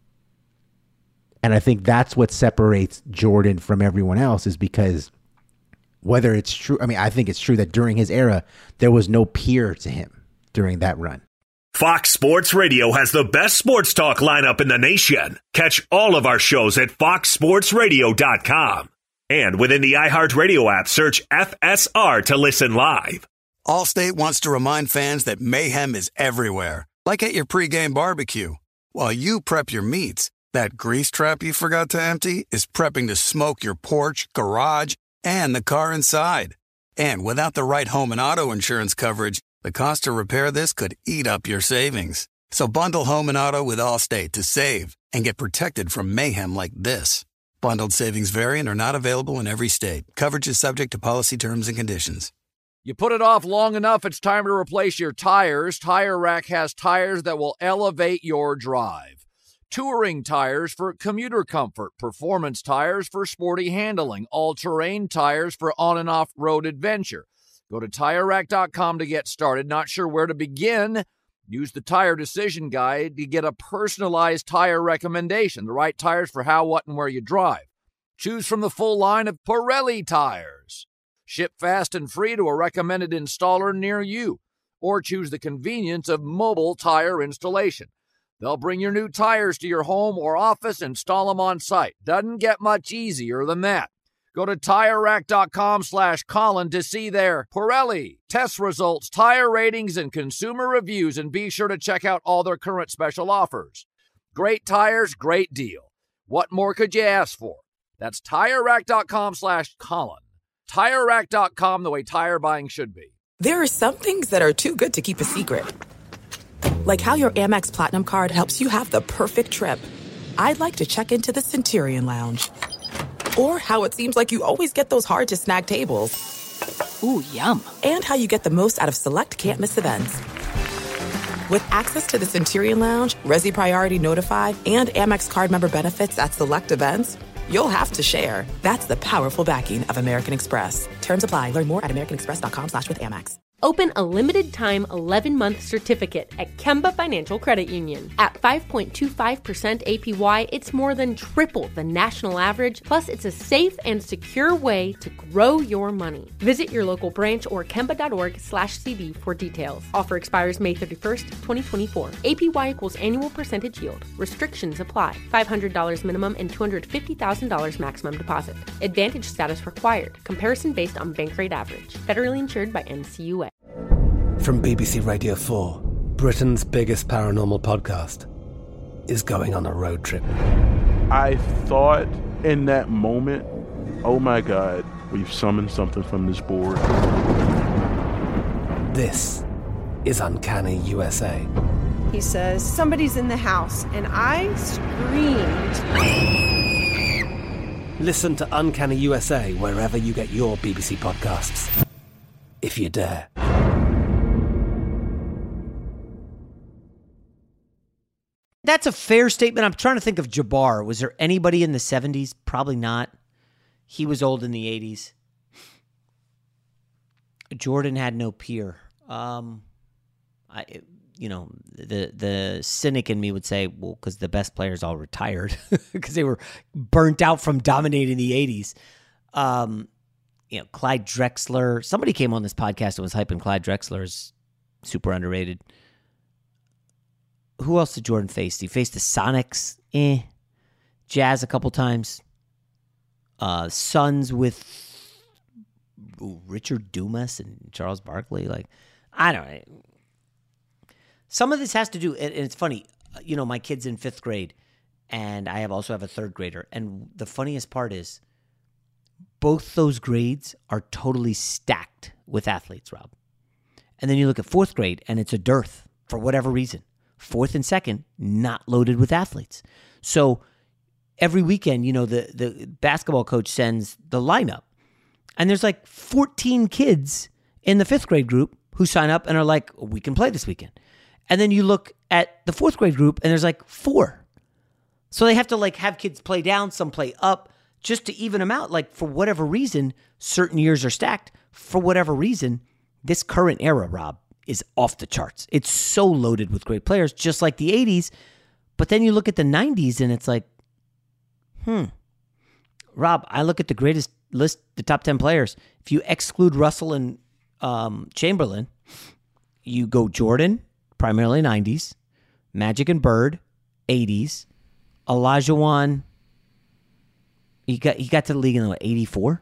And I think that's what separates Jordan from everyone else, is because whether it's true, I mean, I think it's true that during his era, there was no peer to him during that run. Fox Sports Radio has the best sports talk lineup in the nation. Catch all of our shows at fox sports radio dot com. And within the iHeartRadio app, search F S R to listen live. Allstate wants to remind fans that mayhem is everywhere, like at your pregame barbecue. While you prep your meats, that grease trap you forgot to empty is prepping to smoke your porch, garage, and the car inside. And without the right home and auto insurance coverage, the cost to repair this could eat up your savings. So bundle home and auto with Allstate to save and get protected from mayhem like this. Bundled savings vary and are not available in every state. Coverage is subject to policy terms and conditions. You put it off long enough, it's time to replace your tires. Tire Rack has tires that will elevate your drive. Touring tires for commuter comfort, performance tires for sporty handling, all-terrain tires for on- and off-road adventure. Go to tire rack dot com to get started. Not sure where to begin? Use the Tire Decision Guide to get a personalized tire recommendation, the right tires for how, what, and where you drive. Choose from the full line of Pirelli tires. Ship fast and free to a recommended installer near you. Or choose the convenience of mobile tire installation. They'll bring your new tires to your home or office, install them on site. Doesn't get much easier than that. Go to TireRack.com slash Colin to see their Pirelli test results, tire ratings, and consumer reviews, and be sure to check out all their current special offers. Great tires, great deal. What more could you ask for? That's TireRack.com slash Colin. Tire Rack dot com, the way tire buying should be. There are some things that are too good to keep a secret. Like how your Amex Platinum card helps you have the perfect trip. I'd like to check into the Centurion Lounge. Or how it seems like you always get those hard-to-snag tables. Ooh, yum. And how you get the most out of select can't-miss events. With access to the Centurion Lounge, Resi Priority Notify, and Amex card member benefits at select events, you'll have to share. That's the powerful backing of American Express. Terms apply. Learn more at americanexpress.com slash with Amex. Open a limited-time eleven-month certificate at Kemba Financial Credit Union. At five point two five percent A P Y, it's more than triple the national average, plus it's a safe and secure way to grow your money. Visit your local branch or kemba.org slash CD for details. Offer expires May thirty-first, twenty twenty-four. A P Y equals annual percentage yield. Restrictions apply. five hundred dollars minimum and two hundred fifty thousand dollars maximum deposit. Advantage status required. Comparison based on bank rate average. Federally insured by N C U A. From B B C Radio four, Britain's biggest paranormal podcast is going on a road trip. I thought in that moment, oh my God, we've summoned something from this board. This is Uncanny U S A. He says, somebody's in the house, and I screamed. Listen to Uncanny U S A wherever you get your B B C podcasts, if you dare. That's a fair statement. I'm trying to think of Jabbar. Was there anybody in the seventies? Probably not. He was old in the eighties. Jordan had no peer. Um, I, you know, the the cynic in me would say, well, because the best players all retired because they were burnt out from dominating the eighties. Um, you know, Clyde Drexler. Somebody came on this podcast and was hyping Clyde Drexler as super underrated. Who else did Jordan face? He faced the Sonics, eh. Jazz a couple times. Uh, Suns with ooh, Richard Dumas and Charles Barkley. Like, I don't know. Some of this has to do, and it's funny, you know, my kid's in fifth grade, and I have also have a third grader. And the funniest part is both those grades are totally stacked with athletes, Rob. And then you look at fourth grade, and it's a dearth for whatever reason. Fourth and second, not loaded with athletes. So every weekend, you know, the, the basketball coach sends the lineup. And there's like fourteen kids in the fifth grade group who sign up and are like, oh, we can play this weekend. And then you look at the fourth grade group and there's like four. So they have to like have kids play down, some play up, just to even them out. Like for whatever reason, certain years are stacked. For whatever reason, this current era, Rob, is off the charts. It's so loaded with great players, just like the eighties. But then you look at the nineties and it's like, hmm. Rob, I look at the greatest list, the top ten players. If you exclude Russell and um, Chamberlain, you go Jordan, primarily nineties, Magic and Bird, eighties, Olajuwon, he got, he got to the league in what, eighty-four?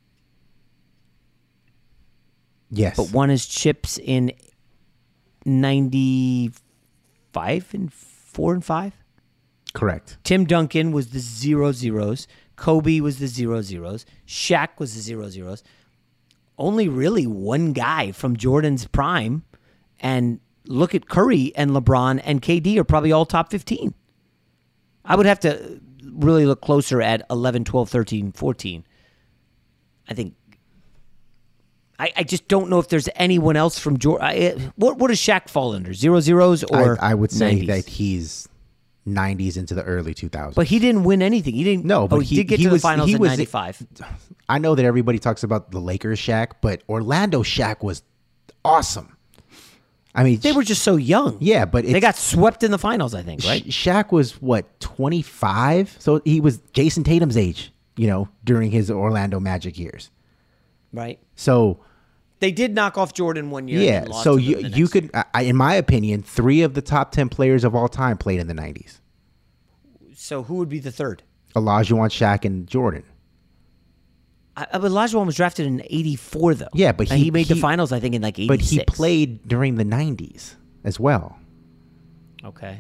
Yes. But won his chips in ninety-five and four and five? Correct. Tim Duncan was the zero zeros. Kobe was the zero zeros. Shaq was the zero zeros. Only really one guy from Jordan's prime. And look at Curry and LeBron and K D are probably all top fifteen. I would have to really look closer at eleven, twelve, thirteen, fourteen. I think I, I just don't know if there's anyone else from Jordan. What what does Shaq fall under? Zero zeros or I, I would say nineties? that he's nineties into the early two thousands. But he didn't win anything. He didn't. No, but oh, he, he did get he to was, the finals he in was, ninety-five. I know that everybody talks about the Lakers Shaq, but Orlando Shaq was awesome. I mean, they were just so young. Yeah, but they got swept in the finals, I think, right? Shaq was, what, twenty-five? So he was Jason Tatum's age, you know, during his Orlando Magic years. Right. So they did knock off Jordan one year. Yeah, and lost so to you you could, I, in my opinion, three of the top ten players of all time played in the nineties. So who would be the third? Olajuwon, Shaq, and Jordan. I, but Olajuwon was drafted in eighty-four, though. Yeah, but and he, he made he, the finals, I think, in like eighty-six. But he played during the nineties as well. Okay.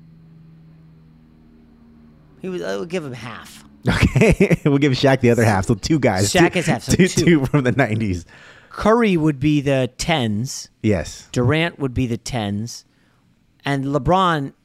He was. I would give him half. Okay, we'll give Shaq the other half. So two guys. Shaq two, is half. So two, two. two from the nineties. Curry would be the tens. Yes. Durant would be the tens, and LeBron.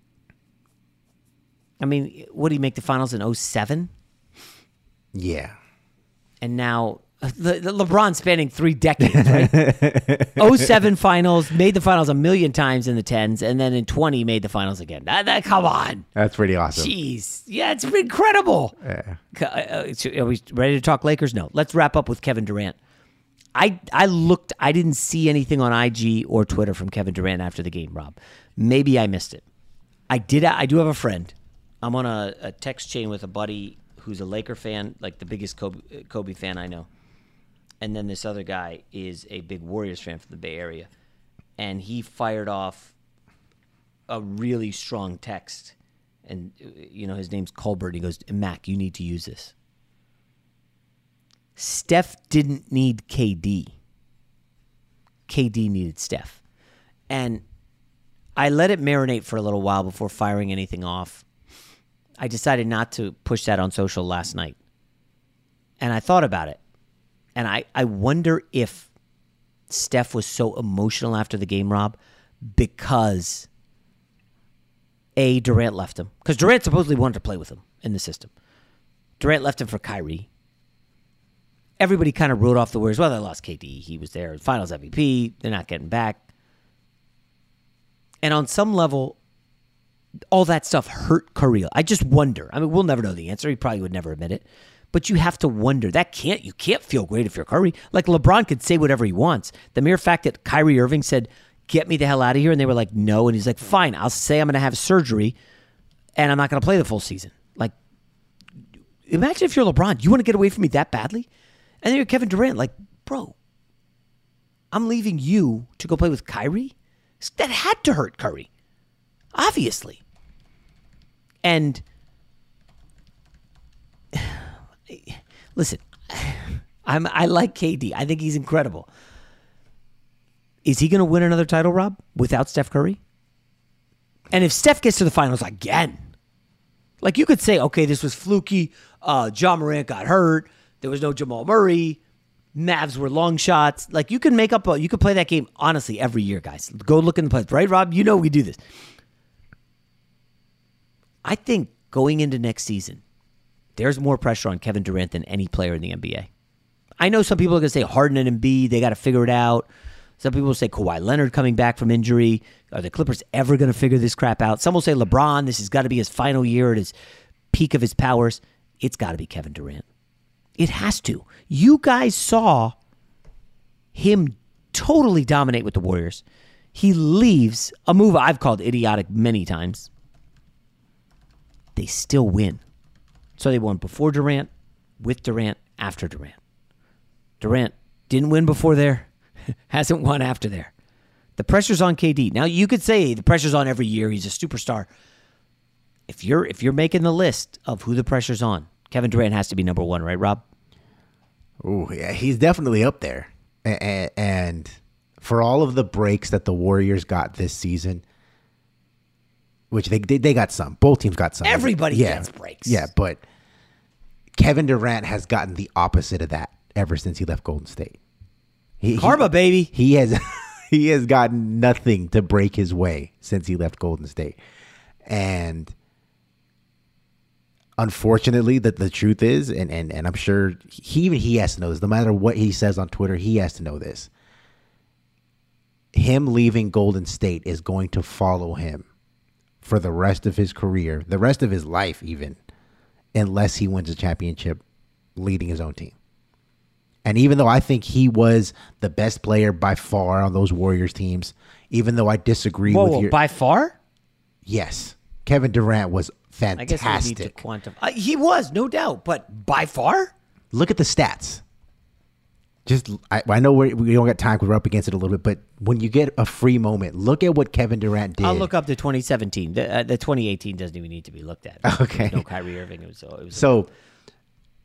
I mean, would he make the finals in oh seven? Yeah. And now the, the LeBron spanning three decades, right? oh seven finals, made the finals a million times in the tens, and then in twenty made the finals again. That, that, come on. That's pretty awesome. Jeez. Yeah, it's incredible. Yeah. Uh, are we ready to talk Lakers? No. Let's wrap up with Kevin Durant. I I looked, I didn't see anything on I G or Twitter from Kevin Durant after the game, Rob. Maybe I missed it. I did. I do have a friend. I'm on a, a text chain with a buddy who's a Laker fan, like the biggest Kobe, Kobe fan I know. And then this other guy is a big Warriors fan from the Bay Area. And he fired off a really strong text. And, you know, his name's Colbert. He goes, Mac, you need to use this. Steph didn't need K D. K D needed Steph. And I let it marinate for a little while before firing anything off. I decided not to push that on social last night. And I thought about it. And I, I wonder if Steph was so emotional after the game, Rob, because, A, Durant left him. Because Durant supposedly wanted to play with him in the system. Durant left him for Kyrie. Everybody kind of wrote off the Warriors. Well, they lost K D. He was there. Finals M V P. They're not getting back. And on some level, all that stuff hurt Curry. I just wonder. I mean, we'll never know the answer. He probably would never admit it. But you have to wonder. That can't, you can't feel great if you're Curry. Like LeBron could say whatever he wants. The mere fact that Kyrie Irving said, get me the hell out of here, and they were like, no. And he's like, fine, I'll say I'm going to have surgery, and I'm not going to play the full season. Like, imagine if you're LeBron. You want to get away from me that badly? And then you're Kevin Durant. Like, bro, I'm leaving you to go play with Kyrie? That had to hurt Curry. Obviously. And listen, I'm I like K D. I think he's incredible. Is he going to win another title, Rob, without Steph Curry? And if Steph gets to the finals again, like you could say, okay, this was fluky. Uh, John Morant got hurt. There was no Jamal Murray. Mavs were long shots. Like you can make up, a, you could play that game honestly every year, guys. Go look in the playoffs, right, Rob? You know we do this. I think going into next season, there's more pressure on Kevin Durant than any player in the N B A. I know some people are going to say Harden and Embiid, they got to figure it out. Some people will say Kawhi Leonard coming back from injury. Are the Clippers ever going to figure this crap out? Some will say LeBron, this has got to be his final year at his peak of his powers. It's got to be Kevin Durant. It has to. You guys saw him totally dominate with the Warriors. He leaves, a move I've called idiotic many times. They still win. So they won before Durant, with Durant, after Durant. Durant didn't win before there, hasn't won after there. The pressure's on K D. Now you could say the pressure's on every year. He's a superstar. If you're if you're making the list of who the pressure's on, Kevin Durant has to be number one, right, Rob? Oh, yeah, he's definitely up there. And, and for all of the breaks that the Warriors got this season, which they they, they got some. Both teams got some. Everybody yeah, gets breaks. Yeah, but Kevin Durant has gotten the opposite of that ever since he left Golden State. He, Karma, he, baby. He has he has gotten nothing to break his way since he left Golden State. And unfortunately, that the truth is, and, and, and I'm sure he even he has to know this, no matter what he says on Twitter, he has to know this. Him leaving Golden State is going to follow him for the rest of his career, the rest of his life even, unless he wins a championship leading his own team. And even though I think he was the best player by far on those Warriors teams, even though I disagree whoa, with whoa, your... by far? Yes. Kevin Durant was fantastic. I guess we need to quantify. Uh, he was, no doubt, but by far? Look at the stats. Just, I, I know we're, we don't got time because we're up against it a little bit, but when you get a free moment, look at what Kevin Durant did. I'll look up the twenty seventeen. The, uh, the twenty eighteen doesn't even need to be looked at. Okay. No Kyrie Irving. It was, it was so,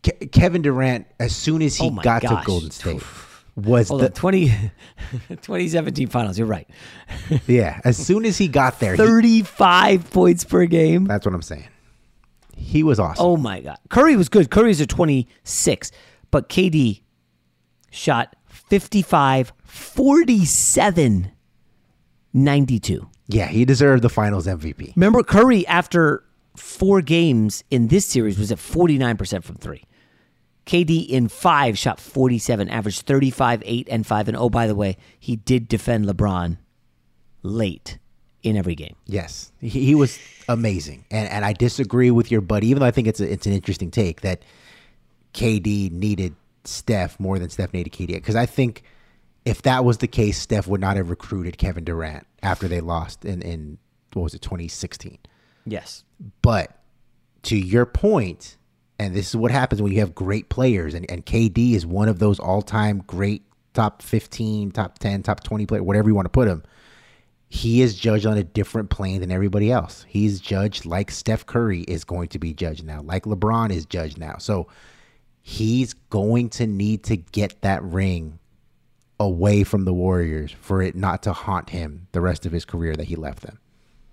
Ke- Kevin Durant, as soon as he Oh my got gosh. to Golden State, was Hold the on, twenty, twenty seventeen finals. You're right. yeah. As soon as he got there, he- thirty-five points per game. that's what I'm saying. He was awesome. Oh my God. Curry was good. Curry's a twenty-six, but K D shot fifty-five, forty-seven, ninety-two. Yeah, he deserved the Finals M V P. Remember, Curry, after four games in this series, was at forty-nine percent from three. K D in five shot forty-seven, averaged thirty-five, eight, and five. And oh, by the way, he did defend LeBron late in every game. Yes, he, he was amazing. And and I disagree with your buddy, even though I think it's a, it's an interesting take that K D needed Steph more than Steph needed K D. Because I think if that was the case, Steph would not have recruited Kevin Durant after they lost in, in what was it, twenty sixteen. Yes. But to your point, and this is what happens when you have great players, and, and K D is one of those all-time great top fifteen, top ten, top twenty players, whatever you want to put him, he is judged on a different plane than everybody else. He's judged like Steph Curry is going to be judged now, like LeBron is judged now. So he's going to need to get that ring away from the Warriors for it not to haunt him the rest of his career that he left them.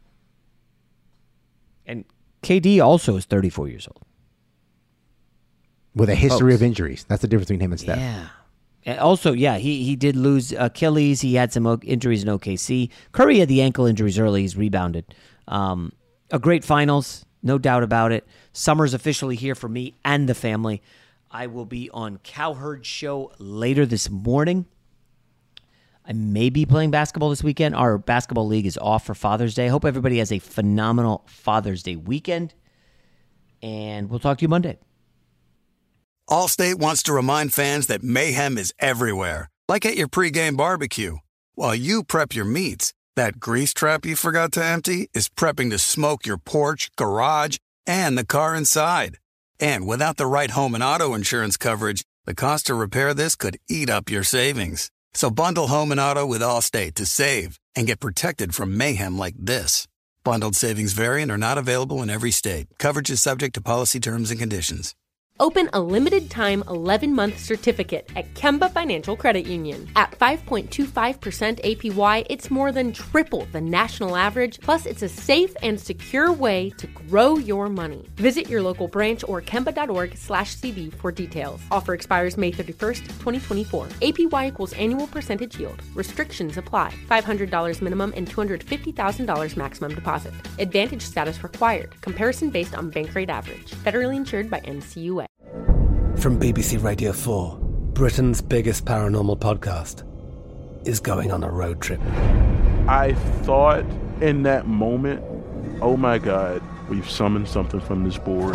And K D also is thirty-four years old. With a history Folks. of injuries. That's the difference between him and Steph. Yeah. And also, yeah, he, he did lose Achilles. He had some o- injuries in O K C. Curry had the ankle injuries early. He's rebounded. Um, a great finals, no doubt about it. Summer's officially here for me and the family. I will be on Cowherd Show later this morning. I may be playing basketball this weekend. Our basketball league is off for Father's Day. I hope everybody has a phenomenal Father's Day weekend. And we'll talk to you Monday. Allstate wants to remind fans that mayhem is everywhere, like at your pregame barbecue. While you prep your meats, that grease trap you forgot to empty is prepping to smoke your porch, garage, and the car inside. And without the right home and auto insurance coverage, the cost to repair this could eat up your savings. So bundle home and auto with Allstate to save and get protected from mayhem like this. Bundled savings vary and are not available in every state. Coverage is subject to policy terms and conditions. Open a limited-time eleven-month certificate at Kemba Financial Credit Union. At five point two five percent A P Y, it's more than triple the national average, plus it's a safe and secure way to grow your money. Visit your local branch or kemba.org slash CD for details. Offer expires May thirty-first, twenty twenty-four. A P Y equals annual percentage yield. Restrictions apply. five hundred dollars minimum and two hundred fifty thousand dollars maximum deposit. Advantage status required. Comparison based on bank rate average. Federally insured by N C U A. From B B C Radio four, Britain's biggest paranormal podcast is going on a road trip. I thought in that moment, oh my God, we've summoned something from this board.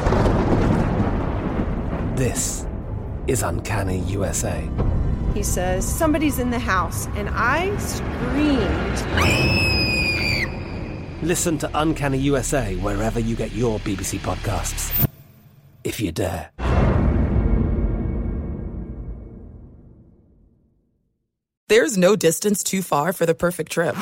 This is Uncanny U S A. He says, somebody's in the house, and I screamed. Listen to Uncanny U S A wherever you get your B B C podcasts, if you dare. There's no distance too far for the perfect trip.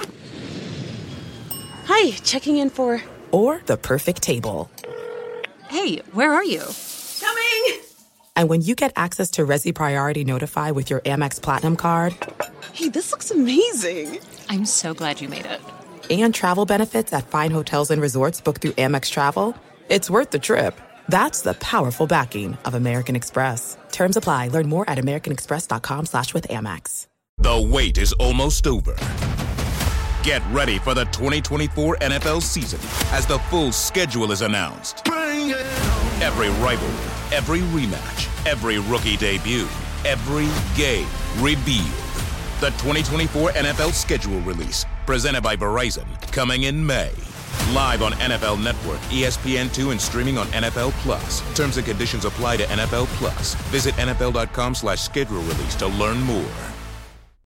Hi, checking in for... Or the perfect table. Hey, where are you? Coming! And when you get access to Resi Priority Notify with your Amex Platinum card... Hey, this looks amazing. I'm so glad you made it. And travel benefits at fine hotels and resorts booked through Amex Travel, it's worth the trip. That's the powerful backing of American Express. Terms apply. Learn more at americanexpress.com slash with Amex. The wait is almost over. Get ready for the twenty twenty-four N F L season as the full schedule is announced. Every rivalry, every rematch, every rookie debut, every game revealed. The twenty twenty-four N F L schedule release, presented by Verizon, coming in May. Live on N F L Network, E S P N two, and streaming on N F L Plus. Terms and conditions apply to N F L Plus. Visit N F L dot com slash schedule release to learn more.